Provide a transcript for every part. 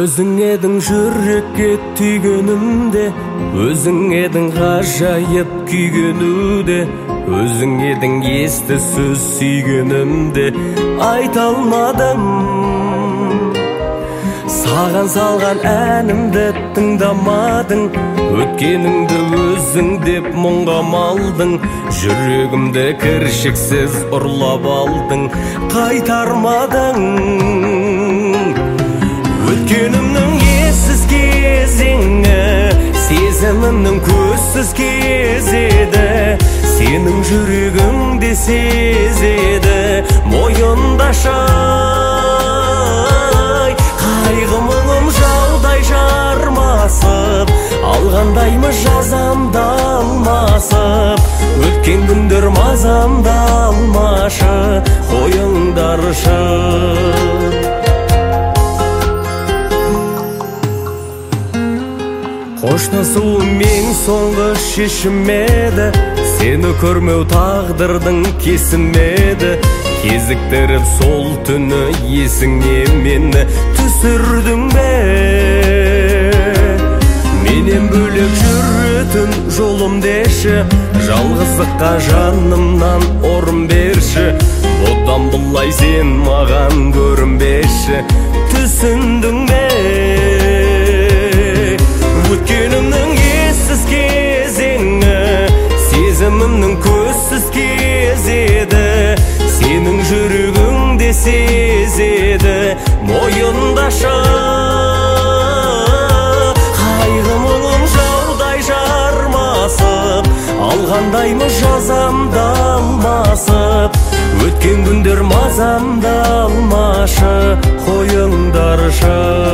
Өзің едің жүрекке түйгенімде, өзің едің ғажайып күйгенуде, өзің едің есті сөз сүйгенімде айта алмадым. Саған салған әнімді тыңдамадың, өткеніңді өзің деп мұңға малдың, жүрегімді кіршіксіз ұрлап алдың, қайтармадың. Өткенімнің ессіз кезеңі, сезімімнің көзсіз кезеді, сенің жүрегіңде сезеді мойында шай. Қайғы мұңым жаудай жармасып, алғандаймы жазамды алмасып, өткен күндер мазамды алмашы, қойыңдаршы. Қоштасуым ең соңғы шешім еді, сені көрмеу тағдырдың кесімі еді. Кезіктіріп сол түні есіңе мені түсірдің бе? Менен бөлек жүретін жолым деші, жалғыздыққа жанымнан орын берші. Одан бұлай сен маған көрінбеші, түсіндің бе? Өткенімнің ессіз кезеңі, сезімімнің көзсіз кезеді, сенің жүрегіңде сезеді мойында шай. Қайғы мұңым жаудай жармасып, алғандаймы жазамды алмасып, өткен күндер мазамды алмашы, қойыңдаршы.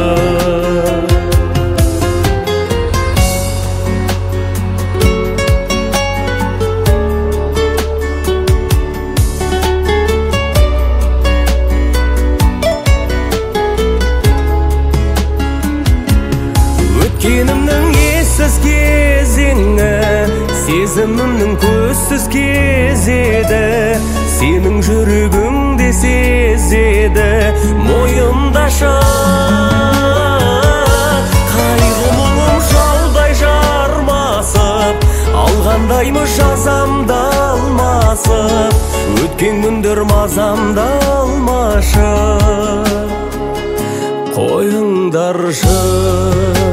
Өткенімнің ессіз кезеңі, сезімімнің көзсіз кезеді, сенің жүрегіңде сезеді мойында шай. Қайғы мұңым жаудай жармасып, алғандаймы жазамды алмасып, өткен күндер мазамды алмашы, қойыңдаршы.